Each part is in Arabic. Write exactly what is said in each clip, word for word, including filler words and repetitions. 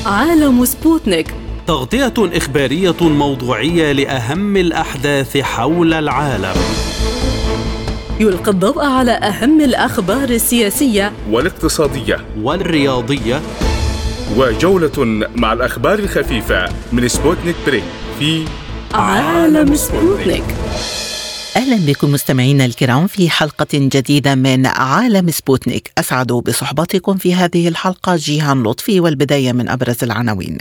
عالم سبوتنيك، تغطية إخبارية موضوعية لأهم الأحداث حول العالم. يلقي الضوء على أهم الأخبار السياسية والاقتصادية والرياضية، وجولة مع الأخبار الخفيفة من سبوتنيك بريك في عالم سبوتنيك. أهلا بكم مستمعينا الكرام في حلقة جديدة من عالم سبوتنيك. أسعد بصحبتكم في هذه الحلقة جيهان لطفي، والبداية من أبرز العناوين.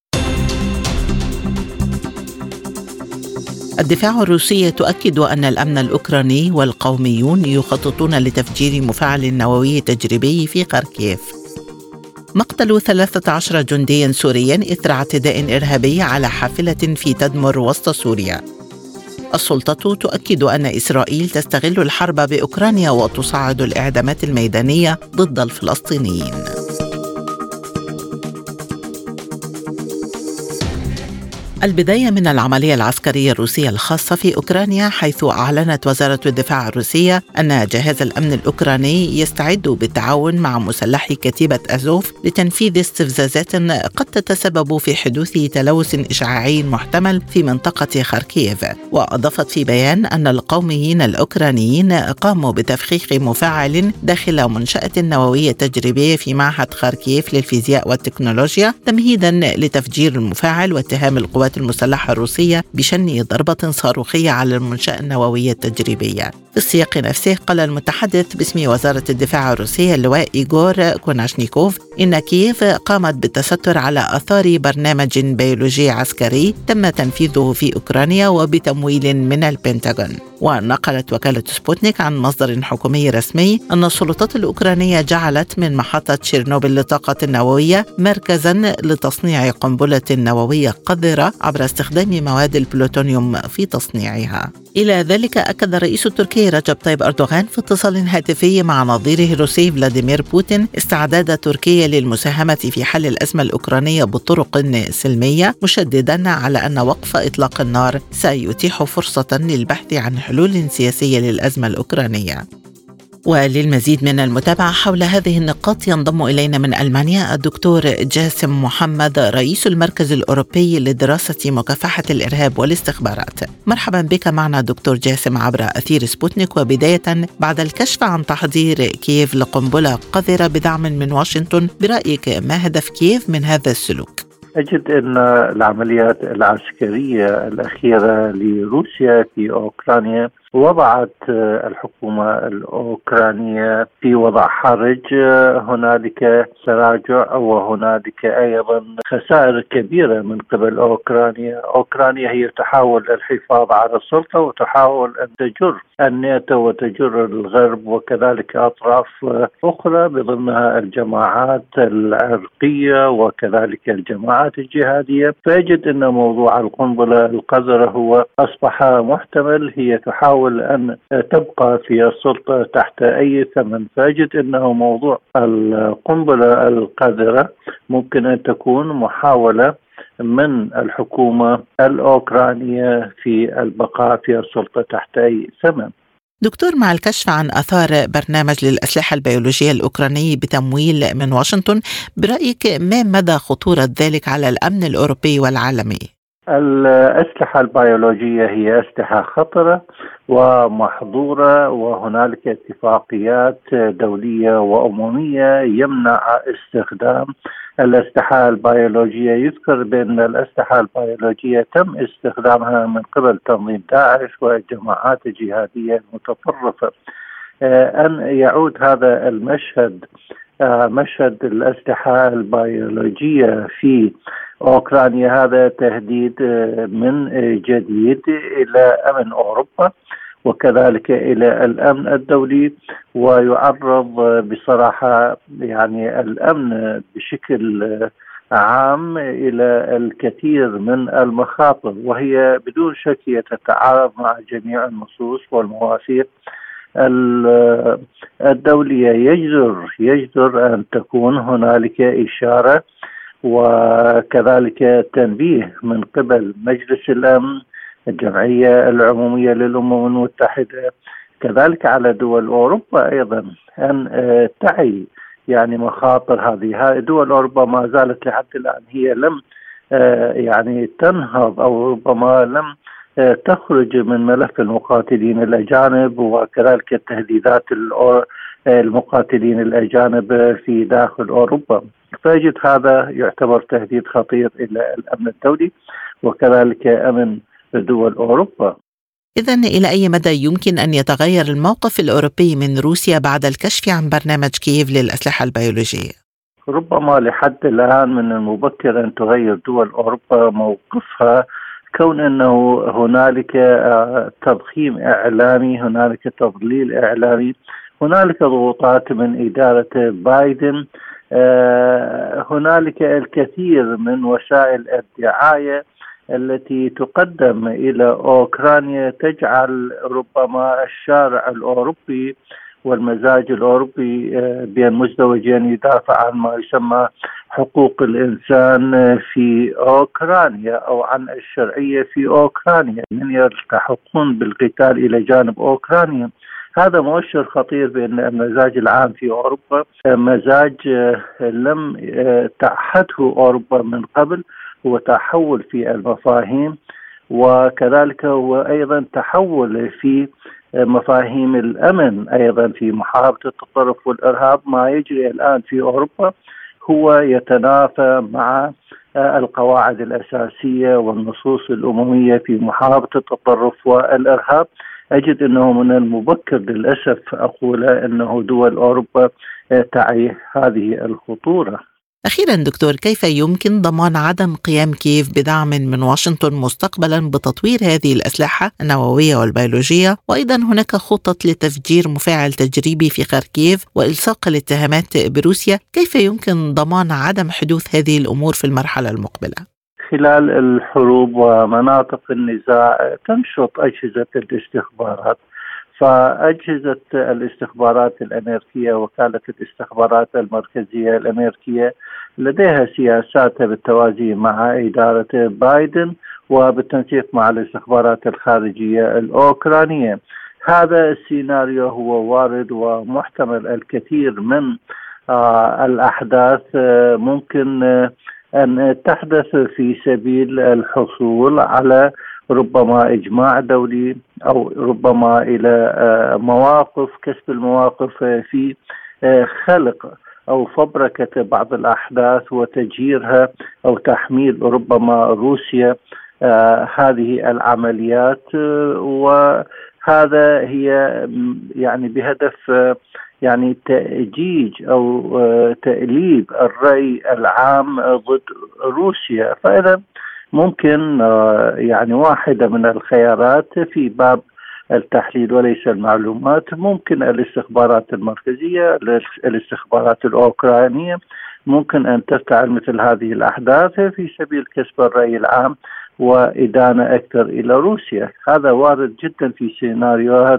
الدفاع الروسي تؤكد أن الأمن الأوكراني والقوميون يخططون لتفجير مفاعل نووي تجريبي في خاركيف. مقتل ثلاثة عشر جنديا سوريا إثر اعتداء إرهابي على حافلة في تدمر وسط سوريا. السلطة تؤكد أن إسرائيل تستغل الحرب بأوكرانيا وتصعد الإعدامات الميدانية ضد الفلسطينيين. البداية من العملية العسكرية الروسية الخاصة في أوكرانيا، حيث أعلنت وزارة الدفاع الروسية أن جهاز الأمن الأوكراني يستعد بالتعاون مع مسلحي كتيبة أزوف لتنفيذ استفزازات قد تتسبب في حدوث تلوث إشعاعي محتمل في منطقة خاركيف. وأضافت في بيان أن القوميين الأوكرانيين قاموا بتفخيخ مفاعل داخل منشأة نووية تجريبية في معهد خاركيف للفيزياء والتكنولوجيا تمهيدا لتفجير المفاعل، واتهام القوات المسلحة الروسية بشن ضربة صاروخية على المنشأة النووية التجريبية. في السياق نفسه قال المتحدث باسم وزارة الدفاع الروسية اللواء إيغور كوناشنيكوف إن كييف قامت بالتستر على آثار برنامج بيولوجي عسكري تم تنفيذه في أوكرانيا وبتمويل من البنتاغون. ونقلت وكالة سبوتنيك عن مصدر حكومي رسمي أن السلطات الأوكرانية جعلت من محطة تشيرنوبل للطاقة النووية مركزا لتصنيع قنبلة نووية قذرة عبر استخدام مواد البلوتونيوم في تصنيعها. إلى ذلك أكد الرئيس التركي رجب طيب أردوغان في اتصال هاتفي مع نظيره الروسي فلاديمير بوتين استعداد تركيا للمساهمة في حل الأزمة الأوكرانية بطرق سلمية، مشددا على أن وقف إطلاق النار سيتيح فرصة للبحث عن حلول سياسية للأزمة الأوكرانية. وللمزيد من المتابعة حول هذه النقاط ينضم إلينا من ألمانيا الدكتور جاسم محمد، رئيس المركز الأوروبي لدراسة مكافحة الإرهاب والاستخبارات. مرحبا بك معنا دكتور جاسم عبر أثير سبوتنيك. وبداية، بعد الكشف عن تحضير كييف لقنبلة قذرة بدعم من واشنطن، برأيك ما هدف كييف من هذا السلوك؟ أجد أن العمليات العسكرية الأخيرة لروسيا في أوكرانيا وضعت الحكومة الأوكرانية في وضع حرج. هنالك تراجع وهنالك أيضا خسائر كبيرة من قبل أوكرانيا. أوكرانيا هي تحاول الحفاظ على السلطة وتحاول أن تجر الناتو وتجر الغرب وكذلك أطراف أخرى بضمنها الجماعات العرقية وكذلك الجماعات الجهادية. فأجد أن موضوع القنبلة القذرة هو أصبح محتمل. هي تحاول أن تبقى في السلطة تحت أي ثمن. فأجد أنه موضوع القنبلة القذرة ممكن أن تكون محاولة من الحكومة الأوكرانية في البقاء في السلطة تحت أي ثمن. دكتور، مع الكشف عن آثار برنامج للأسلحة البيولوجية الأوكراني بتمويل من واشنطن، برأيك ما مدى خطورة ذلك على الأمن الأوروبي والعالمي؟ الأسلحة البيولوجية هي أسلحة خطرة ومحظورة، وهنالك اتفاقيات دولية وأممية يمنع استخدام الأسلحة البيولوجية. يذكر بأن الأسلحة البيولوجية تم استخدامها من قبل تنظيم داعش والجماعات الجهادية المتطرفة. أن يعود هذا المشهد مشهد الأسلحة البيولوجية في أوكرانيا هذا تهديد من جديد إلى أمن أوروبا وكذلك إلى الأمن الدولي، ويعرض بصراحة يعني الأمن بشكل عام إلى الكثير من المخاطر، وهي بدون شك تتعارض مع جميع النصوص والمواثيق الدولية. يجدر يجدر أن تكون هنالك إشارة وكذلك تنبيه من قبل مجلس الأمن، الجمعية العمومية للأمم المتحدة، كذلك على دول أوروبا أيضا أن تعي يعني مخاطر هذه. هذه دول أوروبا ما زالت لحد الآن هي لم يعني تنهض أو ربما لم تخرج من ملف المقاتلين الأجانب، وكذلك تهديدات المقاتلين الأجانب في داخل أوروبا. فيجد هذا يعتبر تهديد خطير إلى الأمن الدولي وكذلك أمن دول أوروبا. إذن إلى أي مدى يمكن أن يتغير الموقف الأوروبي من روسيا بعد الكشف عن برنامج كييف للأسلحة البيولوجية؟ ربما لحد الآن من المبكر أن تغير دول أوروبا موقفها، كون أنه هنالك تضخيم إعلامي، هنالك تضليل إعلامي، هنالك ضغوطات من إدارة بايدن، هنالك الكثير من وسائل الدعاية التي تقدم إلى أوكرانيا تجعل ربما الشارع الأوروبي والمزاج الأوروبي بين مزدوجين يدافع عن ما يسمى حقوق الإنسان في أوكرانيا أو عن الشرعية في أوكرانيا، من يلتحقون بالقتال إلى جانب أوكرانيا. هذا مؤشر خطير بأن المزاج العام في أوروبا مزاج لم تعهده أوروبا من قبل، هو تحول في المفاهيم، وكذلك هو أيضا تحول في مفاهيم الأمن أيضا في محاربة التطرف والإرهاب. ما يجري الآن في أوروبا هو يتنافى مع القواعد الأساسية والنصوص الأممية في محاربة التطرف والإرهاب. أجد أنه من المبكر للأسف أقول أنه دول أوروبا تعي هذه الخطورة. أخيرا دكتور، كيف يمكن ضمان عدم قيام كييف بدعم من واشنطن مستقبلا بتطوير هذه الأسلحة النووية والبيولوجية؟ وأيضا هناك خطط لتفجير مفاعل تجريبي في خاركيف وإلصاق الاتهامات بروسيا. كيف يمكن ضمان عدم حدوث هذه الأمور في المرحلة المقبلة؟ خلال الحروب ومناطق النزاع تنشط أجهزة الاستخبارات، فأجهزة الاستخبارات الأمريكية وكالة الاستخبارات المركزية الأمريكية لديها سياساتها بالتوازي مع إدارة بايدن وبالتنسيق مع الاستخبارات الخارجية الأوكرانية. هذا السيناريو هو وارد ومحتمل. الكثير من آه الأحداث آه ممكن آه أن تحدث في سبيل الحصول على ربما إجماع دولي أو ربما إلى مواقف، كسب المواقف في خلق أو فبركة بعض الأحداث وتجييرها أو تحميل ربما روسيا هذه العمليات. وهذا هي يعني بهدف يعني تأجيج أو تأليب الرأي العام ضد روسيا. فإذا ممكن يعني واحدة من الخيارات في باب التحليل وليس المعلومات، ممكن الاستخبارات المركزية، الاستخبارات الأوكرانية ممكن أن تفتعل مثل هذه الأحداث في سبيل كسب الرأي العام وإدانة أكثر إلى روسيا. هذا وارد جدا في سيناريوهات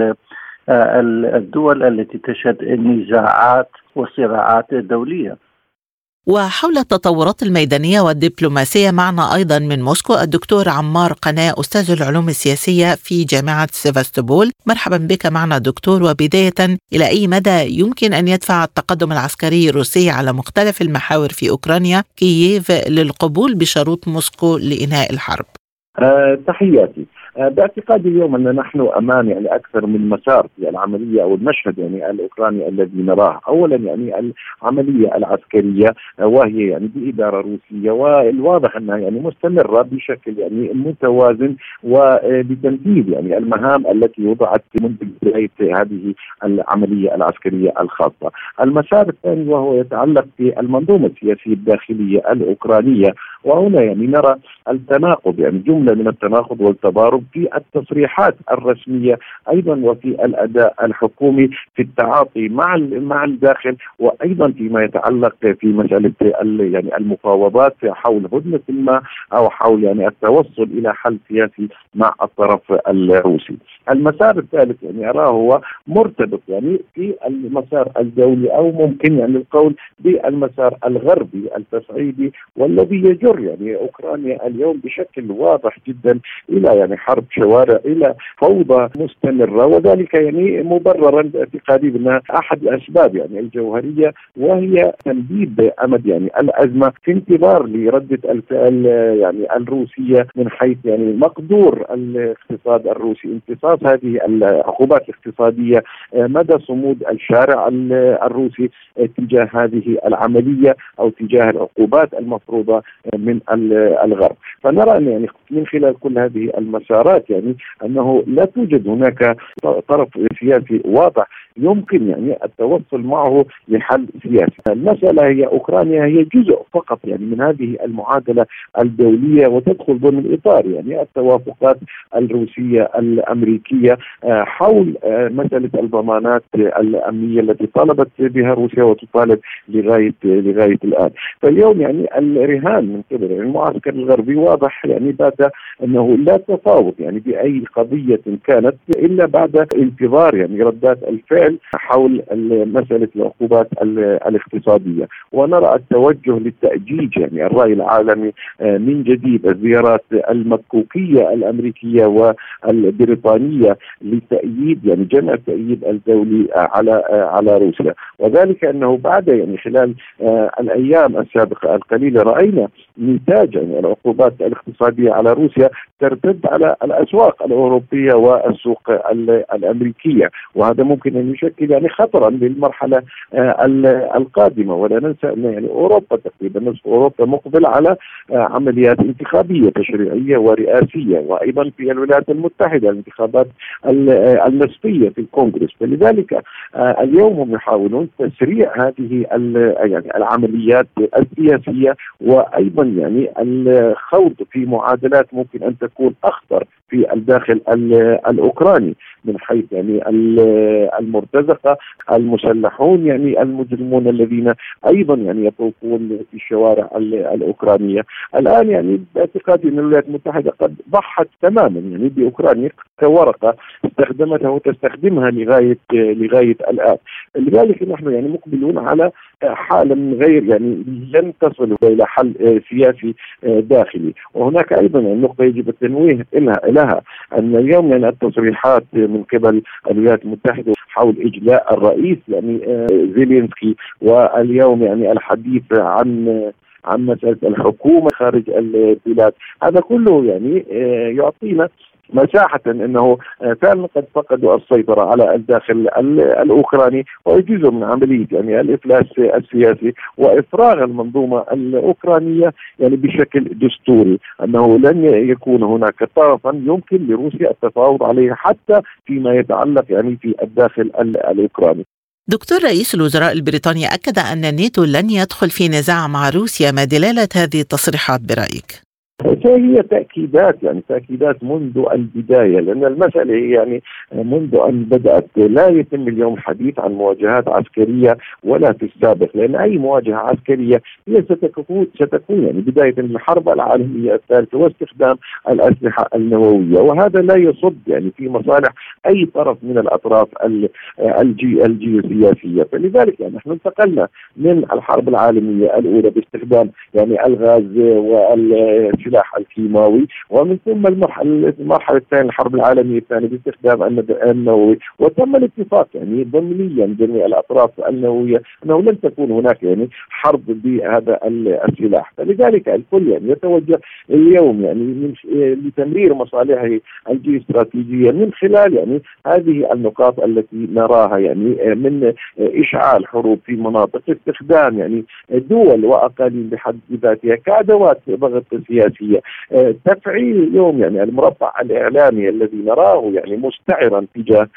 الدول التي تشهد النزاعات والصراعات الدولية. وحول التطورات الميدانية والدبلوماسية معنا أيضا من موسكو الدكتور عمار قناة، أستاذ العلوم السياسية في جامعة سيفاستوبول. مرحبا بك معنا دكتور. وبداية، إلى أي مدى يمكن أن يدفع التقدم العسكري الروسي على مختلف المحاور في أوكرانيا كييف للقبول بشروط موسكو لإنهاء الحرب؟ أه تحياتي. باعتقادي اليوم أن نحن أمام يعني أكثر من مسار في العملية أو المشهد يعني الأوكراني الذي نراه. أولا يعني العملية العسكرية وهي يعني بإدارة روسية، والواضح أنها يعني مستمرة بشكل يعني متوازن وبتنفيذ يعني المهام التي وضعت منذ بداية هذه العملية العسكرية الخاصة. المسار الثاني وهو يتعلق بالمنظومة السياسية الداخلية الأوكرانية، وهنا يعني نرى التناقض، يعني جملة من التناقض والتضارب في التصريحات الرسمية أيضا وفي الأداء الحكومي في التعاطي مع مع الداخل، وأيضا فيما يتعلق في مسألة يعني المفاوضات حول هدنة الماء أو حول يعني التوصل إلى حل سياسي مع الطرف الروسي. المسار الثالث يعني أراه هو مرتبط يعني في المسار الدولي، أو ممكن يعني القول بالمسار الغربي التصعيدي، والذي يجر يعني أوكرانيا اليوم بشكل واضح جدا إلى يعني حرب شوارع، إلى فوضى مستمرة، وذلك يعني مبررا باعتقادي بأنها أحد الأسباب يعني الجوهرية، وهي تمديد أمد يعني الأزمة في انتظار لردة الفعل يعني الروسية من حيث يعني مقدور الاقتصاد الروسي، امتصاص هذه العقوبات الاقتصادية، مدى صمود الشارع الروسي تجاه هذه العملية أو تجاه العقوبات المفروضة من الغرب. فنرى أن يعني من خلال كل هذه المسارات يعني أنه لا توجد هناك طرف سياسي واضح يمكن يعني التوصل معه لحل سياسي. المسألة هي أوكرانيا هي جزء فقط يعني من هذه المعادلة الدولية، وتدخل ضمن إطار يعني التوافقات الروسية الأمريكية حول مسألة الضمانات الأمنية التي طالبت بها روسيا وتطالب لغاية لغاية الآن. فاليوم يعني الرهان من قبل المعسكر الغربي واضح يعني بات أنه لا تفاوض يعني بأي قضية كانت إلا بعد انتظار يعني ردات الفعل حول مسألة العقوبات الاقتصادية. ونرى التوجه للتأجيج يعني الرأي العالمي من جديد، الزيارات المكوكية الأمريكية والبريطانية لتأييد يعني جمع التأييد الدولي على على روسيا، وذلك أنه بعد يعني خلال الأيام السابقة القليلة رأينا نتاج يعني العقوبات الاقتصادية على روسيا ترتد على الأسواق الأوروبية والسوق الأمريكية، وهذا ممكن أن يشكل يعني خطرا للمرحلة القادمة. ولا ننسى أن يعني أوروبا تقريبا نصف أوروبا مقبل على عمليات انتخابية تشريعية ورئاسية، وأيضا في الولايات المتحدة الانتخابات النصفية في الكونغرس. فلذلك اليوم هم يحاولون تسريع هذه يعني العمليات السياسية، وأيضا يعني الخوض في معادلات ممكن أن تكون أخطر في الداخل الأوكراني، من حيث يعني المرتزقة المسلحون يعني المجرمون الذين أيضا يعني يطوفون في الشوارع الأوكرانية. الآن يعني باعتقادي أن الولايات المتحدة قد ضحت تماما يعني بأوكرانيا كورقة استخدمتها وتستخدمها لغاية لغاية الآن. لذلك نحن يعني مقبلون على حالة من غير يعني لن تصل إلى حل سياسي داخلي. وهناك أيضا نقطة يجب التنويه لها، أن اليوم يعني التصريحات من قبل الولايات المتحدة حول إجلاء الرئيس يعني زيلينسكي، واليوم يعني الحديث عن عن مسألة الحكومة خارج البلاد، هذا كله يعني يعطينا مساحة أنه فعلا قد فقدوا السيطرة على الداخل الأوكراني، ويجوز من عملية يعني الإفلاس السياسي وإفراغ المنظومة الأوكرانية يعني بشكل دستوري، أنه لن يكون هناك طرفا يمكن لروسيا التفاوض عليه حتى فيما يتعلق يعني في الداخل الأوكراني. دكتور رئيس الوزراء البريطاني أكد أن الناتو لن يدخل في نزاع مع روسيا، ما دلالة هذه التصريحات برأيك؟ هي تأكيدات يعني تأكيدات منذ البداية، لأن المسألة يعني منذ أن بدأت لا يتم اليوم حديث عن مواجهات عسكرية ولا في السابق، لأن أي مواجهة عسكرية هي ستكون ستكون يعني بداية الحرب العالمية الثالثة واستخدام الأسلحة النووية، وهذا لا يصب يعني في مصالح أي طرف من الأطراف الجي الجيوسياسية. فلذلك يعني نحن انتقلنا من الحرب العالمية الأولى باستخدام يعني الغاز وال السلاح الكيماوي، ومن ثم المرحلة المرحلة الثانية الحرب العالمية الثانية باستخدام النووي، وتم الاتفاق يعني ضمنيا بين الأطراف النووية أنه لن تكون هناك يعني حرب بهذا السلاح. فلذلك الكل يعني يتوجه اليوم يعني من لتمرير مصالحه الجيوستراتيجية من خلال يعني هذه النقاط التي نراها يعني من إشعال حروب في مناطق، استخدام يعني دول وأقاليم بحد ذاتها كأدوات ضغط سياسية، تفعيل اليوم يعني المربع الإعلامي الذي نراه يعني مستعرا تجاه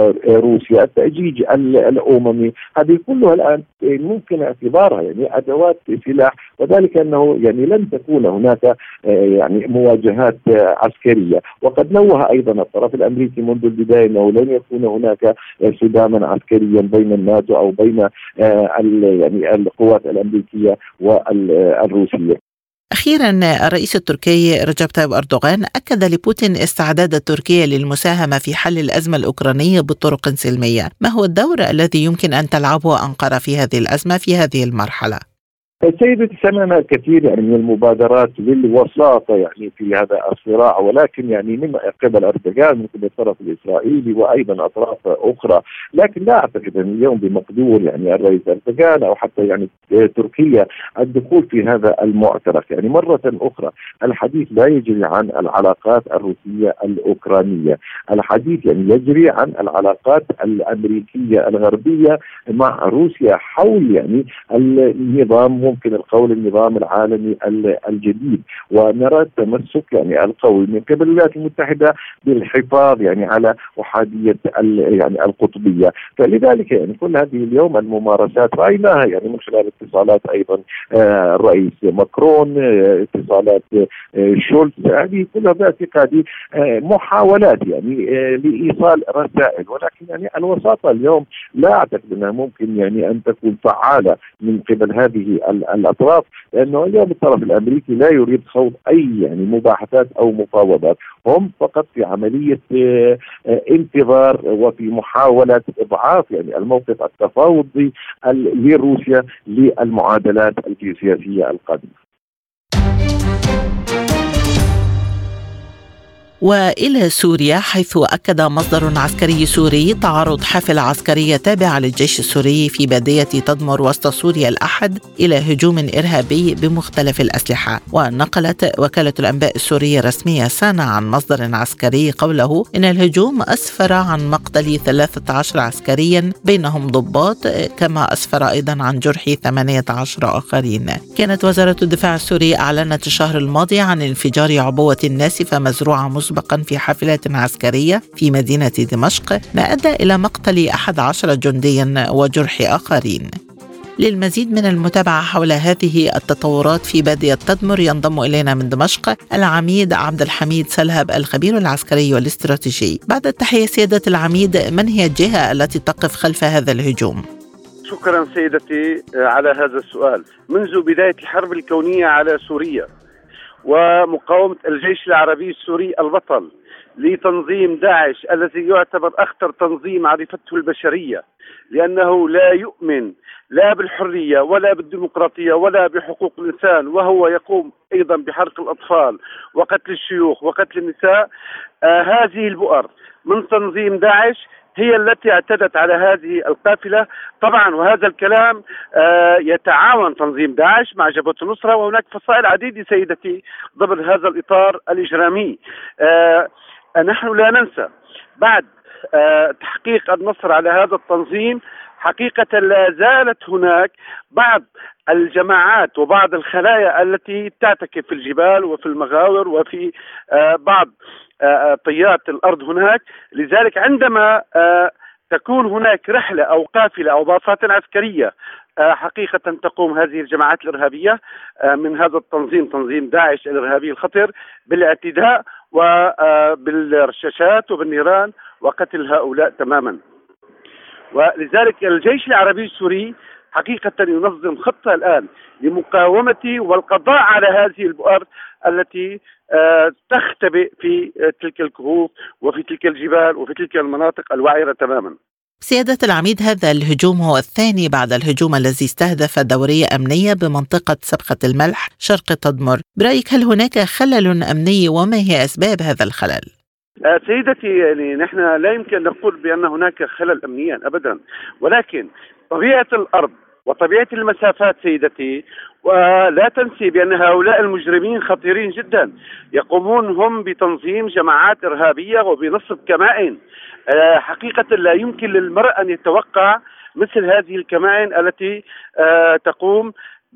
روسيا، التأجيج الأممي، هذه كلها الآن ممكن اعتبارها يعني أدوات سلاح، وذلك أنه يعني لن تكون هناك يعني مواجهات عسكرية. وقد نوه أيضا الطرف الأمريكي منذ البداية أنه لن يكون هناك صداما عسكريا بين الناتو أو بين يعني القوات الأمريكية والروسية. أخيرا، الرئيس التركي رجب طيب أردوغان أكد لبوتين استعداد تركيا للمساهمة في حل الأزمة الأوكرانية بطرق سلمية. ما هو الدور الذي يمكن أن تلعبه أنقرة في هذه الأزمة في هذه المرحلة؟ سيدتي، سمعنا الكثير يعني من المبادرات للوساطة يعني في هذا الصراع، ولكن يعني من قبل أردوغان، من قبل الطرف الإسرائيلي وأيضا أطراف أخرى، لكن لا أعتقد أن اليوم بمقدور يعني الرئيس أردوغان أو حتى يعني تركيا الدخول في هذا المعترك. يعني مرة أخرى الحديث لا يجري عن العلاقات الروسية الأوكرانية، الحديث يعني يجري عن العلاقات الأمريكية الغربية مع روسيا حول يعني النظام، ممكن القول النظام العالمي الجديد، ونرى التمسك يعني القوي من قبل الولايات المتحدة بالحفاظ يعني على أحادية يعني القطبية. فلذلك يعني كل هذه اليوم الممارسات رأيناها يعني من خلال اتصالات أيضا آه الرئيس ماكرون، آه اتصالات آه شولتز، هذه كلها باعتقادي آه محاولات يعني آه لإيصال رسائل، ولكن يعني الوساطة اليوم لا أعتقد أنها ممكن يعني أن تكون فعالة من قبل هذه الأطراف، لأنه اليوم الطرف الأمريكي لا يريد خوض أي يعني مباحثات أو مفاوضات، هم فقط في عملية انتظار وفي محاولة إضعاف يعني الموقف التفاوضي لروسيا للمعادلات الجيوسياسية القادمة. وإلى سوريا، حيث أكد مصدر عسكري سوري تعرض حافلة عسكرية تابعة للجيش السوري في بادية تدمر وسط سوريا الأحد إلى هجوم إرهابي بمختلف الأسلحة. ونقلت وكالة الأنباء السورية الرسمية سانا عن مصدر عسكري قوله إن الهجوم أسفر عن مقتل ثلاثة عشر عسكريا بينهم ضباط، كما أسفر أيضا عن جرح ثمانية عشر آخرين. كانت وزارة الدفاع السورية أعلنت الشهر الماضي عن انفجار عبوة ناسفة مزروعة مسبقا في حافلات عسكرية في مدينة دمشق، ما أدى إلى مقتل أحد عشر جنديا وجرح آخرين. للمزيد من المتابعة حول هذه التطورات في بادية تدمر ينضم إلينا من دمشق العميد عبد الحميد سلهب، الخبير العسكري والاستراتيجي. بعد التحية سيادة العميد، من هي الجهة التي تقف خلف هذا الهجوم؟ شكرا سيدتي على هذا السؤال. منذ بداية الحرب الكونية على سوريا ومقاومة الجيش العربي السوري البطل لتنظيم داعش الذي يعتبر أخطر تنظيم عرفته البشرية، لأنه لا يؤمن لا بالحرية ولا بالديمقراطية ولا بحقوق الإنسان، وهو يقوم أيضا بحرق الأطفال وقتل الشيوخ وقتل النساء. آه هذه البؤر من تنظيم داعش هي التي اعتدت على هذه القافلة طبعا، وهذا الكلام آه يتعاون تنظيم داعش مع جبهة النصرة، وهناك فصائل عديدة سيدتي ضمن هذا الإطار الإجرامي. آه نحن لا ننسى بعد آه تحقيق النصر على هذا التنظيم حقيقة لا زالت هناك بعض الجماعات وبعض الخلايا التي تعتكف في الجبال وفي المغاور وفي آه بعض آه طيات الأرض هناك. لذلك عندما آه تكون هناك رحلة أو قافلة أو باصات عسكرية آه حقيقة تقوم هذه الجماعات الإرهابية آه من هذا التنظيم، تنظيم داعش الإرهابي الخطر، بالاعتداء وبالرشاشات وبالنيران وقتل هؤلاء تماما. ولذلك الجيش العربي السوري حقيقة ينظم خطة الآن لمقاومة والقضاء على هذه البؤر التي تختبئ في تلك الكهوف وفي تلك الجبال وفي تلك المناطق الوعرة تماما. سيادة العميد، هذا الهجوم هو الثاني بعد الهجوم الذي استهدف دورية أمنية بمنطقة سبخة الملح شرق تدمر. برأيك هل هناك خلل أمني وما هي أسباب هذا الخلل؟ سيدتي، يعني نحن لا يمكن نقول بأن هناك خلل أمنيا أبدا، ولكن طبيعة الأرض وطبيعة المسافات سيدتي، ولا تنسي بأن هؤلاء المجرمين خطيرين جدا، يقومون هم بتنظيم جماعات إرهابية وبنصب كمائن. حقيقة لا يمكن للمرء أن يتوقع مثل هذه الكمائن التي تقوم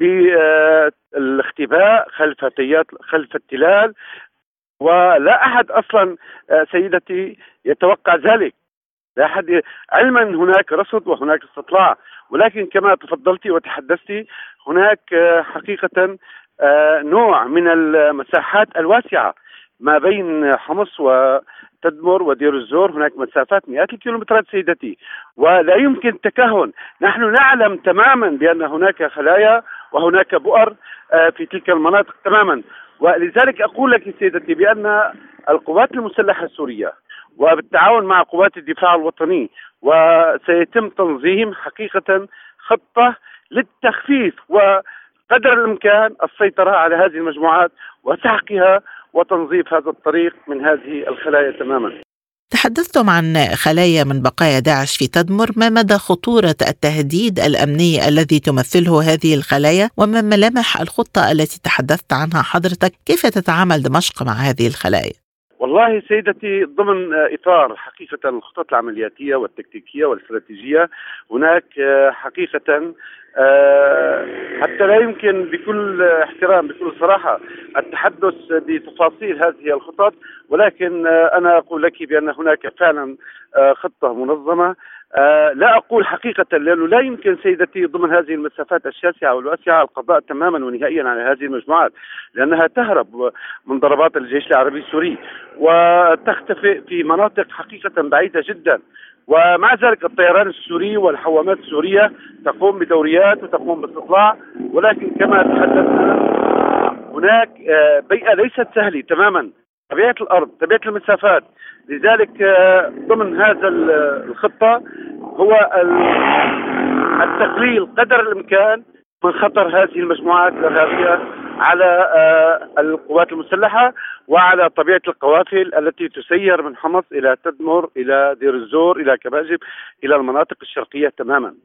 بالاختباء خلف تيات خلف التلال، ولا أحد أصلا سيدتي يتوقع ذلك، لا أحد، علما هناك رصد وهناك استطلاع، ولكن كما تفضلتي وتحدثتي هناك حقيقة نوع من المساحات الواسعة ما بين حمص وتدمر ودير الزور، هناك مسافات مئات الكيلومترات سيدتي، ولا يمكن التكهن. نحن نعلم تماما بأن هناك خلايا وهناك بؤر في تلك المناطق تماما. ولذلك أقول لك سيدتي بأن القوات المسلحة السورية وبالتعاون مع قوات الدفاع الوطني وسيتم تنظيم حقيقة خطة للتخفيف وقدر الإمكان السيطرة على هذه المجموعات وسحقها وتنظيف هذا الطريق من هذه الخلايا تماما. تحدثتم عن خلايا من بقايا داعش في تدمر، ما مدى خطورة التهديد الأمني الذي تمثله هذه الخلايا وما ملامح الخطة التي تحدثت عنها حضرتك؟ كيف تتعامل دمشق مع هذه الخلايا؟ والله سيدتي ضمن إطار حقيقة الخطط العملياتية والتكتيكية والاستراتيجية هناك حقيقة حتى لا يمكن بكل احترام بكل صراحة التحدث بتفاصيل هذه الخطط، ولكن أنا أقول لك بأن هناك فعلا خطة منظمة. لا أقول حقيقة لأنه لا يمكن سيدتي ضمن هذه المسافات الشاسعة والواسعة القضاء تماما ونهائيا على هذه المجموعات، لأنها تهرب من ضربات الجيش العربي السوري وتختفي في مناطق حقيقة بعيدة جدا. ومع ذلك الطيران السوري والحوامات السورية تقوم بدوريات وتقوم باستطلاع، ولكن كما تحدثنا هناك بيئة ليست سهلة تماما، طبيعة الأرض، طبيعة المسافات. لذلك ضمن هذا الخطة هو التقليل قدر الإمكان من خطر هذه المجموعات الإرهابية على القوات المسلحة وعلى طبيعة القوافل التي تسير من حمص إلى تدمر إلى دير الزور إلى كباجب إلى المناطق الشرقية تماما.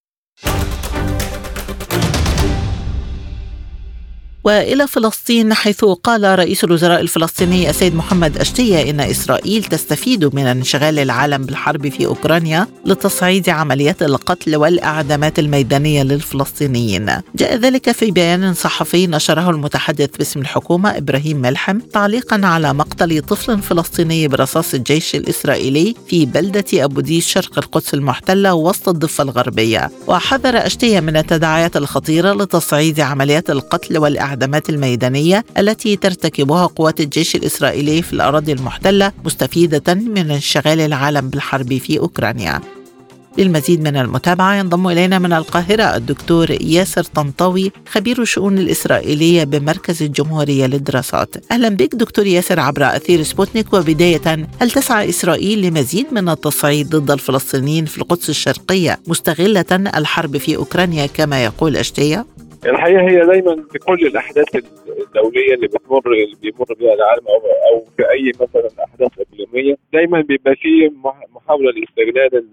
وإلى فلسطين، حيث قال رئيس الوزراء الفلسطيني السيد محمد أشتية إن إسرائيل تستفيد من انشغال العالم بالحرب في أوكرانيا لتصعيد عمليات القتل والإعدامات الميدانية للفلسطينيين. جاء ذلك في بيان صحفي نشره المتحدث باسم الحكومة إبراهيم ملحم تعليقا على مقتل طفل فلسطيني برصاص الجيش الإسرائيلي في بلدة أبو ديس شرق القدس المحتلة وسط الضفة الغربية. وحذر أشتية من التداعيات الخطيرة لتصعيد عمليات القتل والإعدامات الإعدامات الميدانية التي ترتكبها قوات الجيش الإسرائيلي في الأراضي المحتلة مستفيدة من انشغال العالم بالحرب في أوكرانيا. للمزيد من المتابعة ينضم إلينا من القاهرة الدكتور ياسر طنطاوي خبير الشؤون الإسرائيلية بمركز الجمهورية للدراسات. أهلا بك دكتور ياسر عبر أثير سبوتنيك. وبداية، هل تسعى إسرائيل لمزيد من التصعيد ضد الفلسطينيين في القدس الشرقية مستغلة الحرب في أوكرانيا كما يقول أشتية؟ الحقيقة هي دايما في كل الأحداث الدولية اللي بتمر اللي بيمر بها العالم أو أو في أي مثلا أحداث إقليمية دايما بيبقى فيه محاولة لاستغلال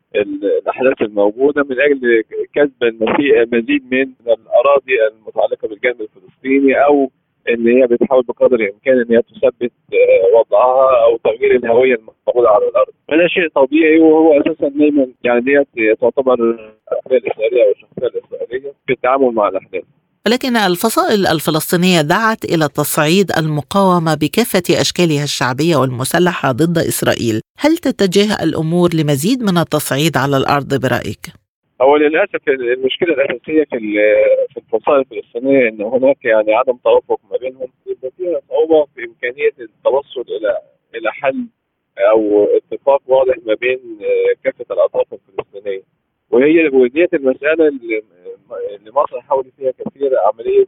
الأحداث الموجودة من أجل كسب مزيد من الأراضي المتعلقة بالجانب الفلسطيني، أو إن هي بتحاول بقدر الإمكان إن هي تثبت وضعها أو تغيير الهوية الموجودة على الأرض. فده شيء طبيعي، وهو أساسا دايما يعني ديت تعتبر العقلية الإسرائيلية أو الشخصية الإسرائيلية في التعامل مع الأحداث. ولكن الفصائل الفلسطينية دعت إلى تصعيد المقاومة بكافة أشكالها الشعبية والمسلحة ضد إسرائيل. هل تتجه الأمور لمزيد من التصعيد على الأرض برأيك؟ هو للأسف المشكلة الأساسية في في الفصائل الفلسطينية إن هناك يعني عدم توافق ما بينهم، يبقى فيها صعوبة في إمكانية التوصل إلى إلى حل أو اتفاق واضح ما بين كافة الأطراف الفلسطينية. وهي وديت المسألة اللي مصر حاولت فيها كثير عملية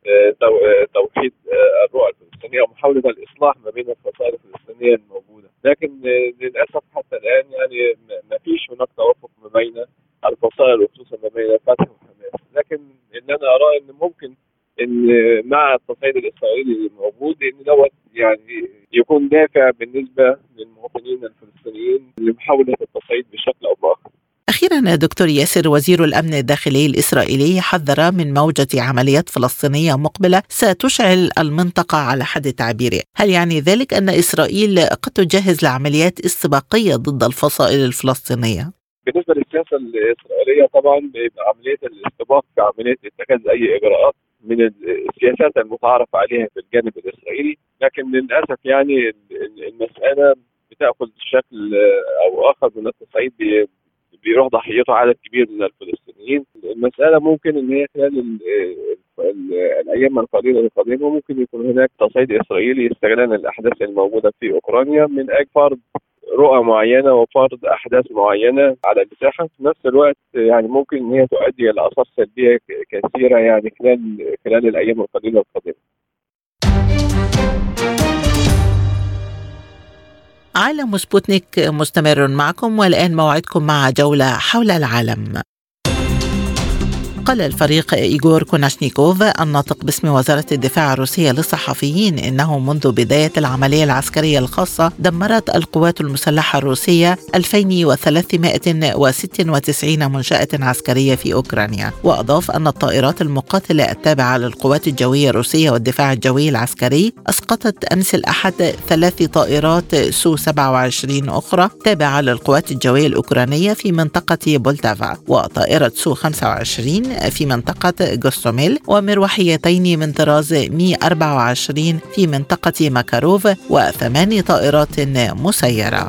توحيد الرؤى الفلسطينية ومحاولة الإصلاح ما بين الفصائل الفلسطينية الموجودة، لكن للأسف حتى الآن يعني ما فيش هناك توافق ما بين الفصائل وخصوصا ما بين فتح وحماس. لكن إن أنا أرى إن ممكن إن مع التصعيد الإسرائيلي الموجود إن دوت يعني يكون دافع بالنسبة للمواطنين الفلسطينيين لمحاولة التصعيد بشكل أو بآخر. أخيرا دكتور ياسر، وزير الأمن الداخلي الإسرائيلي حذر من موجة عمليات فلسطينية مقبلة ستشعل المنطقة على حد تعبيره. هل يعني ذلك أن إسرائيل قد تجهز لعمليات استباقية ضد الفصائل الفلسطينية؟ بالنسبة للسياسة الإسرائيلية طبعا بيبقى عملية الاستباق كعملية اتخاذ أي إجراءات من السياسات المتعارف عليها في الجانب الإسرائيلي، لكن للأسف يعني المسألة بتأخذ شكل أو آخر من التصعيد بيروح ضحيته عدد كبير من الفلسطينيين. المسألة ممكن إن هي خلال ال ال الأيام القليلة القادمة ممكن يكون هناك تصعيد إسرائيلي استغلالا الأحداث الموجودة في أوكرانيا من أجل فرض رؤى معينة وفرض أحداث معينة على المساحة. في نفس الوقت يعني ممكن إن هي تؤدي إلى آثار سلبية كثيرة يعني خلال خلال الأيام القليلة القادمة. عالم سبوتنيك مستمر معكم، والآن موعدكم مع جولة حول العالم. قال الفريق إيغور كوناشنيكوف الناطق باسم وزارة الدفاع الروسية للصحفيين إنه منذ بداية العملية العسكرية الخاصة دمرت القوات المسلحة الروسية ألفين وثلاثمائة وستة وتسعين منشأة عسكرية في أوكرانيا. وأضاف أن الطائرات المقاتلة التابعة للقوات الجوية الروسية والدفاع الجوي العسكري أسقطت أمس الأحد ثلاث طائرات سو سبعة وعشرين أخرى تابعة للقوات الجوية الأوكرانية في منطقة بولتافا، وطائرة سو خمسة وعشرين في منطقة غوستوميل، ومروحيتين من طراز مي أربعة وعشرين في منطقة ماكاروف، وثمان طائرات مسيرة.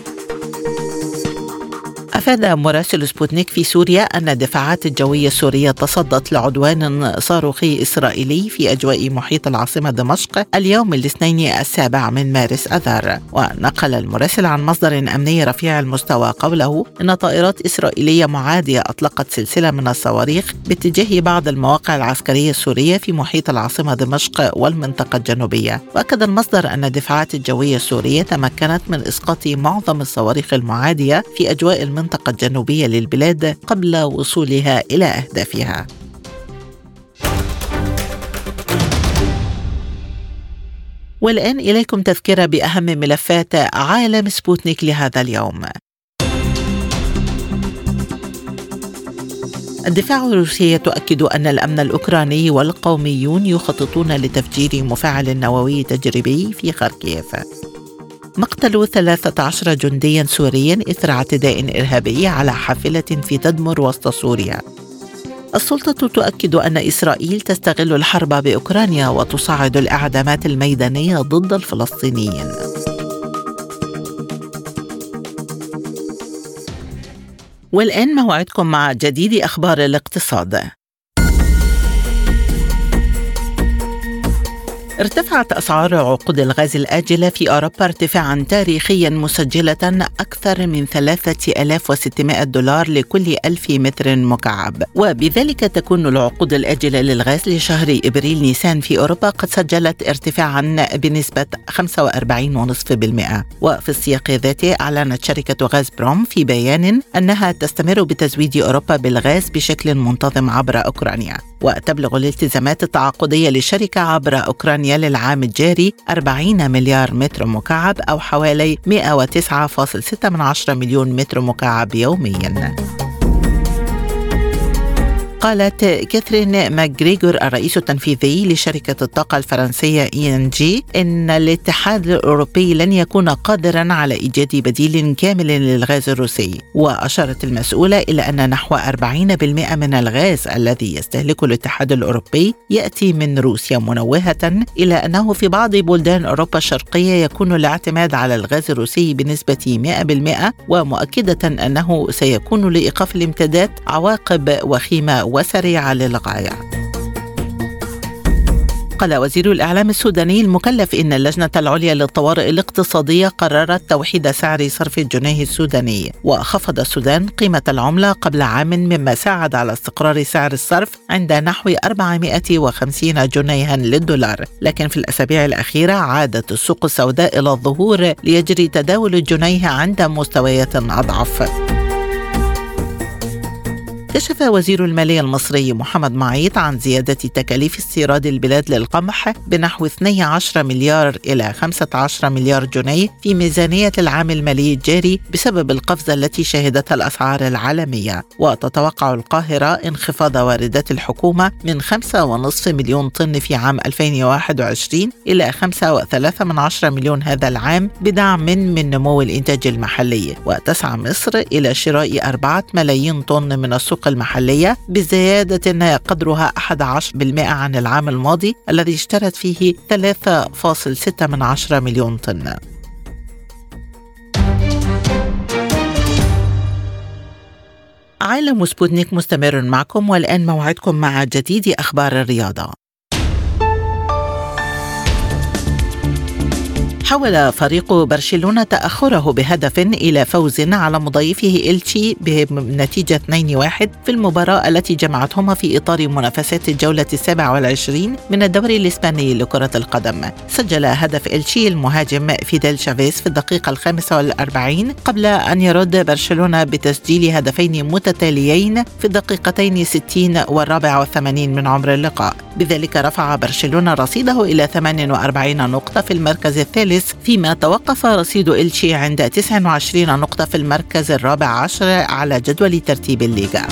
أفاد مراسل سبوتنيك في سوريا أن الدفاعات الجوية السورية تصدت لعدوان صاروخي إسرائيلي في أجواء محيط العاصمة دمشق اليوم الاثنين السابع من مارس أذار. ونقل المراسل عن مصدر أمني رفيع المستوى قوله إن طائرات إسرائيلية معادية أطلقت سلسلة من الصواريخ باتجاه بعض المواقع العسكرية السورية في محيط العاصمة دمشق والمنطقة الجنوبية. وأكد المصدر أن الدفاعات الجوية السورية تمكنت من إسقاط معظم الصواريخ المعادية في أجواء المنطقة المنطقة الجنوبية للبلاد قبل وصولها إلى أهدافها. والآن إليكم تذكرة بأهم ملفات عالم سبوتنيك لهذا اليوم. الدفاع الروسي تؤكد أن الأمن الأوكراني والقوميون يخططون لتفجير مفاعل نووي تجريبي في خاركيف. مقتل ثلاثة عشر جنديا سوريا إثر اعتداء إرهابي على حافلة في تدمر وسط سوريا. السلطة تؤكد أن إسرائيل تستغل الحرب بأوكرانيا وتصعد الإعدامات الميدانية ضد الفلسطينيين. والآن موعدكم مع جديد أخبار الاقتصاد. ارتفعت أسعار عقود الغاز الآجلة في أوروبا ارتفاعاً تاريخياً مسجلة أكثر من ثلاثة آلاف وستمائة دولار لكل ألف متر مكعب، وبذلك تكون العقود الآجلة للغاز لشهر إبريل نيسان في أوروبا قد سجلت ارتفاعاً بنسبة خمسة وأربعين فاصلة خمسة بالمئة. وفي السياق ذاته أعلنت شركة غاز بروم في بيان أنها تستمر بتزويد أوروبا بالغاز بشكل منتظم عبر أوكرانيا، وتبلغ الالتزامات التعاقدية للشركة عبر أوكرانيا للعام الجاري أربعين مليار متر مكعب أو حوالي مئة وتسعة فاصلة ستة مليون متر مكعب يومياً. قالت كاثرين ماكغريغور الرئيس التنفيذي لشركة الطاقة الفرنسية إي إن جي إن الاتحاد الأوروبي لن يكون قادراً على إيجاد بديل كامل للغاز الروسي. وأشارت المسؤولة إلى أن نحو أربعين بالمئة من الغاز الذي يستهلكه الاتحاد الأوروبي يأتي من روسيا، منوهة إلى أنه في بعض بلدان أوروبا الشرقية يكون الاعتماد على الغاز الروسي بنسبة مئة بالمئة، ومؤكدة أنه سيكون لإيقاف الامتداد عواقب وخيمة وسريعة للغاية. قال وزير الإعلام السوداني المكلف إن اللجنة العليا للطوارئ الاقتصادية قررت توحيد سعر صرف الجنيه السوداني، وخفض السودان قيمة العملة قبل عام مما ساعد على استقرار سعر الصرف عند نحو أربعمائة وخمسين جنيها للدولار. لكن في الأسابيع الأخيرة عادت السوق السوداء إلى الظهور ليجري تداول الجنيه عند مستويات أضعف. كشف وزير المالية المصري محمد معيط عن زيادة تكاليف استيراد البلاد للقمح بنحو اثني عشر مليار إلى خمسة عشر مليار جنيه في ميزانية العام المالي الجاري بسبب القفزة التي شهدتها الأسعار العالمية. وتتوقع القاهرة انخفاض واردات الحكومة من خمسة ونصف مليون طن في عام ألفين وواحد وعشرين إلى خمسة وثلاثة من عشرة مليون هذا العام بدعم من نمو الإنتاج المحلي. وتسعى مصر إلى شراء أربعة ملايين طن من السوق المحلية بزيادة قدرها أحد عشر بالمئة عن العام الماضي الذي اشترت فيه ثلاثة فاصلة ستة من عشرة مليون طن. عالم سبوتنيك مستمر معكم، والآن موعدكم مع جديد أخبار الرياضة. حاول فريق برشلونة تأخره بهدف إلى فوز على مضيفه إلتشي بنتيجة اثنين واحد في المباراة التي جمعتهما في إطار منافسات الجولة السابعة والعشرين من الدوري الإسباني لكرة القدم. سجل هدف إلتشي المهاجم فيديل شافيز في الدقيقة الخامسة والأربعين قبل أن يرد برشلونة بتسجيل هدفين متتاليين في الدقيقتين ستين والرابعة والثمانين من عمر اللقاء. بذلك رفع برشلونة رصيده إلى ثمان وأربعين نقطة في المركز الثالث، فيما توقف رصيد إلتشي عند تسعة وعشرين نقطة في المركز الرابع عشر على جدول ترتيب الليغا.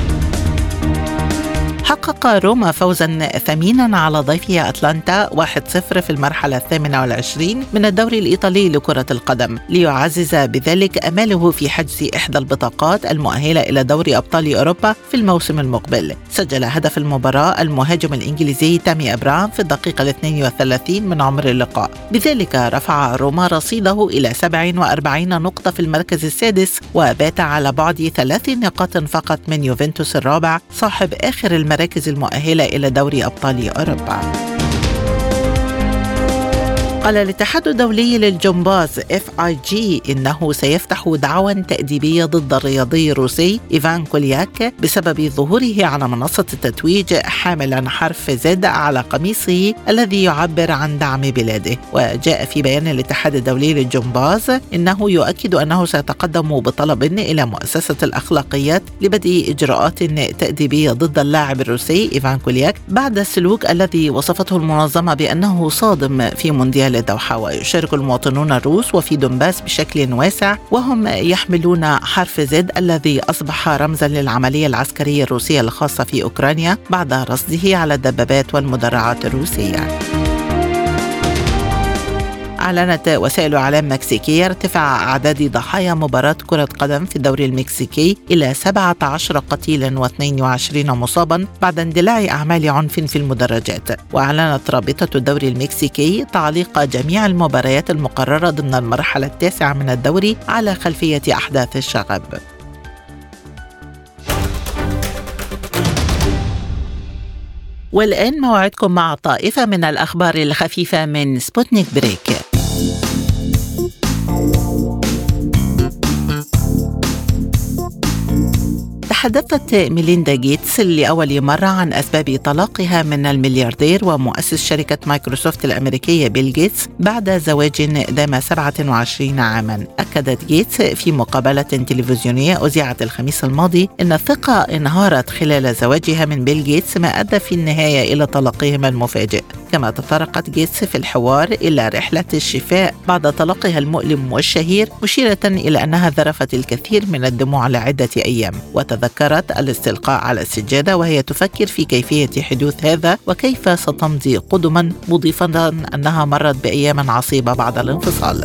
حقق روما فوزا ثمينا على ضيفه أتلانتا واحد صفر في المرحلة الثامنة والعشرين من الدوري الإيطالي لكرة القدم، ليعزز بذلك أماله في حجز إحدى البطاقات المؤهلة إلى دوري أبطال أوروبا في الموسم المقبل. سجل هدف المباراة المهاجم الإنجليزي تامي أبراهام في الدقيقة الاثنين والثلاثين من عمر اللقاء. بذلك رفع روما رصيده إلى سبع وأربعين نقطة في المركز السادس، وبات على بعد ثلاث نقاط فقط من يوفنتوس الرابع صاحب آخر المراكز المؤهلة إلى دوري أبطال أوروبا. قال الاتحاد الدولي للجمباز إف آي جي إنه سيفتح دعوى تأديبية ضد الرياضي الروسي إيفان كولياك بسبب ظهوره على منصة التتويج حاملا حرف زد على قميصه الذي يعبر عن دعم بلاده. وجاء في بيان الاتحاد الدولي للجمباز إنه يؤكد أنه سيتقدم بطلب إلى مؤسسة الأخلاقيات لبدء إجراءات تأديبية ضد اللاعب الروسي إيفان كولياك بعد السلوك الذي وصفته المنظمة بأنه صادم في مونديال الدوحة. ويشارك المواطنون الروس وفي دونباس بشكل واسع وهم يحملون حرف زد الذي أصبح رمزا للعملية العسكرية الروسية الخاصة في أوكرانيا بعد رصده على الدبابات والمدرعات الروسية. أعلنت وسائل إعلام مكسيكية ارتفاع أعداد ضحايا مباراة كرة قدم في الدوري المكسيكي إلى سبعة عشر قتيلا واثنين وعشرين مصابا بعد اندلاع أعمال عنف في المدرجات. وأعلنت رابطة الدوري المكسيكي تعليق جميع المباريات المقررة ضمن المرحلة التاسعة من الدوري على خلفية أحداث الشغب. والآن موعدكم مع طائفة من الأخبار الخفيفة من سبوتنيك بريك. تحدثت ميليندا جيتس لأول مرة عن أسباب طلاقها من الملياردير ومؤسس شركة مايكروسوفت الأمريكية بيل جيتس بعد زواج دام سبعة وعشرين عاما. أكدت جيتس في مقابلة تلفزيونية أذيعت الخميس الماضي أن الثقة انهارت خلال زواجها من بيل جيتس ما أدى في النهاية إلى طلاقهما المفاجئ. كما تطرقت جيتس في الحوار إلى رحلة الشفاء بعد طلاقها المؤلم والشهير، مشيرة إلى أنها ذرفت الكثير من الدموع لعدة أيام. وتذكرت الاستلقاء على السجادة وهي تفكر في كيفية حدوث هذا وكيف ستمضي قدما، مضيفة أنها مرت بأيام عصيبة بعد الانفصال.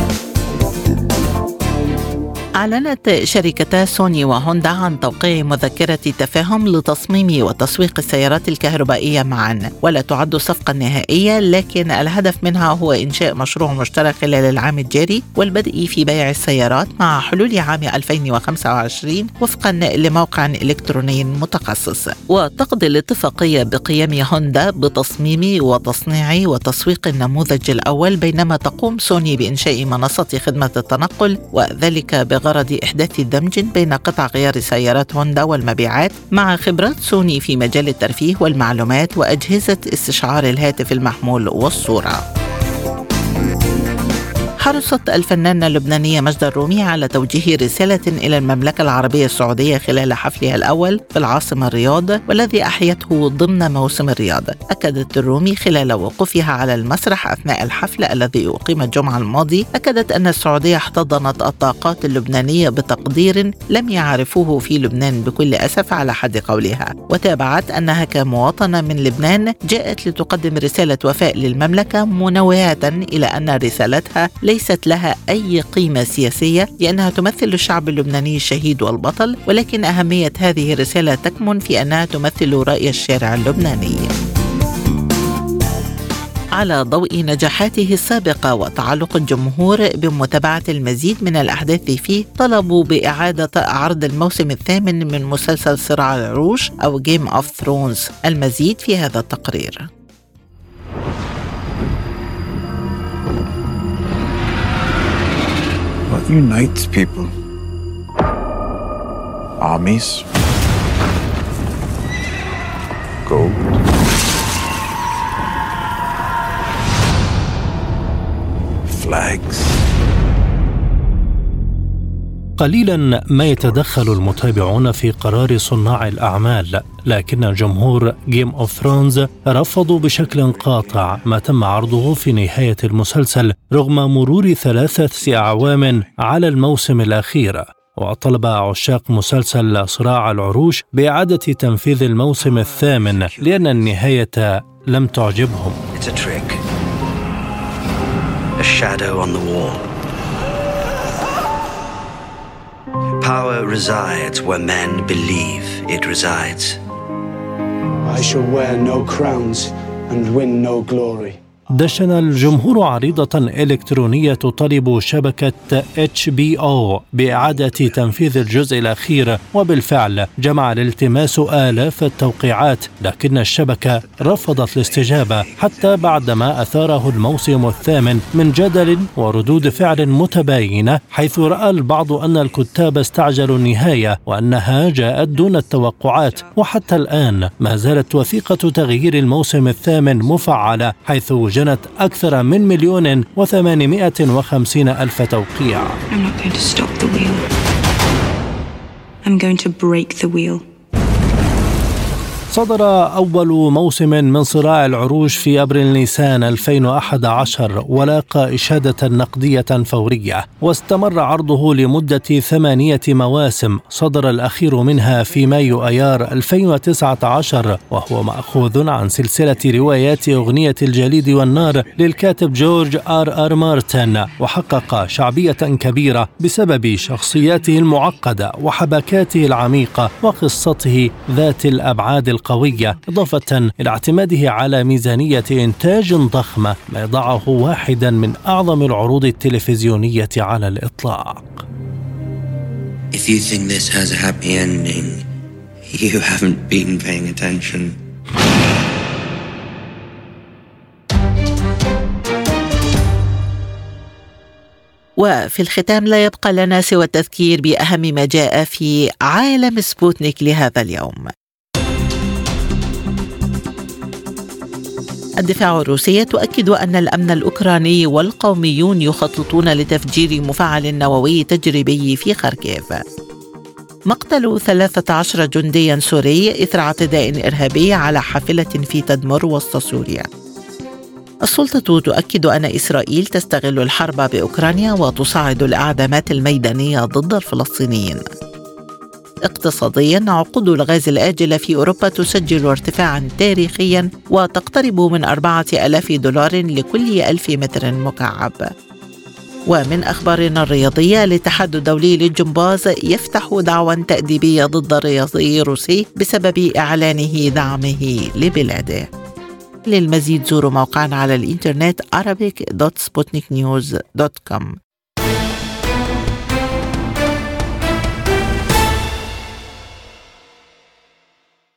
أعلنت شركتا سوني وهوندا عن توقيع مذكرة تفاهم لتصميم وتسويق السيارات الكهربائية معا، ولا تعد صفقة نهائية، لكن الهدف منها هو إنشاء مشروع مشترك خلال العام الجاري والبدء في بيع السيارات مع حلول عام ألفين وخمسة وعشرين وفقا لموقع إلكتروني متخصص. وتقضي الاتفاقية بقيام هوندا بتصميم وتصنيع وتسويق النموذج الأول، بينما تقوم سوني بإنشاء منصة خدمة التنقل، وذلك بغرض إحداث دمج بين قطع غيار سيارات هوندا والمبيعات مع خبرات سوني في مجال الترفيه والمعلومات وأجهزة استشعار الهاتف المحمول والصورة. حرصت الفنانة اللبنانية مجدة الرومي على توجيه رسالة إلى المملكة العربية السعودية خلال حفلها الأول في العاصمة الرياض والذي أحيته ضمن موسم الرياض. أكدت الرومي خلال وقوفها على المسرح أثناء الحفل الذي أقيم الجمعة الماضي، أكدت أن السعودية احتضنت الطاقات اللبنانية بتقدير لم يعرفوه في لبنان بكل أسف على حد قولها. وتابعت أنها كمواطنة من لبنان جاءت لتقدم رسالة وفاء للمملكة، منوهة إلى أن رسالتها ليست لها أي قيمة سياسية لأنها تمثل الشعب اللبناني الشهيد والبطل، ولكن أهمية هذه الرسالة تكمن في أنها تمثل رأي الشارع اللبناني. على ضوء نجاحاته السابقة وتعلق الجمهور بمتابعة المزيد من الأحداث فيه، طلبوا بإعادة عرض الموسم الثامن من مسلسل صراع العروش أو Game of Thrones. المزيد في هذا التقرير. unites people. Armies, gold, flags. قليلا ما يتدخل المتابعون في قرار صناع الأعمال، لكن جمهور جيم اوف ثرونز رفضوا بشكل قاطع ما تم عرضه في نهاية المسلسل رغم مرور ثلاثة أعوام على الموسم الأخير. وطلب عشاق مسلسل صراع العروش بإعادة تنفيذ الموسم الثامن لأن النهاية لم تعجبهم. It's a trick. A shadow on the wall. Power resides where men believe it resides. I shall wear no crowns and win no glory. دشن الجمهور عريضة إلكترونية تطالب شبكة إتش بي أو بإعادة تنفيذ الجزء الأخير، وبالفعل جمع الالتماس آلاف التوقيعات، لكن الشبكة رفضت الاستجابة حتى بعدما أثاره الموسم الثامن من جدل وردود فعل متباينة، حيث رأى البعض أن الكتاب استعجلوا النهاية وأنها جاءت دون التوقعات. وحتى الآن ما زالت وثيقة تغيير الموسم الثامن مفعلة، حيث جنت أكثر من مليون وثمانمائة وخمسين ألف توقيع. I'm not going to stop the wheel. I'm going to break the wheel. صدر أول موسم من صراع العروش في أبريل نيسان ألفين وأحد عشر، ولاقى إشادة نقدية فورية، واستمر عرضه لمدة ثمانية مواسم، صدر الأخير منها في مايو أيار ألفين وتسعة عشر، وهو مأخوذ عن سلسلة روايات أغنية الجليد والنار للكاتب جورج آر آر مارتن، وحقق شعبية كبيرة بسبب شخصياته المعقدة وحبكاته العميقة وقصته ذات الأبعاد القوية، إضافة إلى اعتماده على ميزانية إنتاج ضخمة، ما يضعه واحدا من أعظم العروض التلفزيونية على الإطلاق. If you think this has a happy ending, you haven't been paying attention. وفي الختام لا يبقى لنا سوى التذكير بأهم ما جاء في عالم سبوتنيك لهذا اليوم. الدفاع الروسي تؤكد أن الأمن الأوكراني والقوميون يخططون لتفجير مفاعل نووي تجريبي في خاركيف. مقتل ثلاثة عشر جنديا سوري إثر اعتداء إرهابي على حافلة في تدمر وسط سوريا. السلطة تؤكد أن إسرائيل تستغل الحرب بأوكرانيا وتصعد الإعدامات الميدانية ضد الفلسطينيين. اقتصادياً، عقود الغاز الآجلة في أوروبا تسجل ارتفاعاً تاريخياً وتقترب من أربعة آلاف دولار لكل ألف متر مكعب. ومن أخبارنا الرياضية، الاتحاد الدولي للجمباز يفتح دعوى تأديبية ضد رياضي روسي بسبب إعلانه دعمه لبلاده. للمزيد زوروا موقعنا على الإنترنت arabic دوت سبوتنيك نيوز دوت كوم.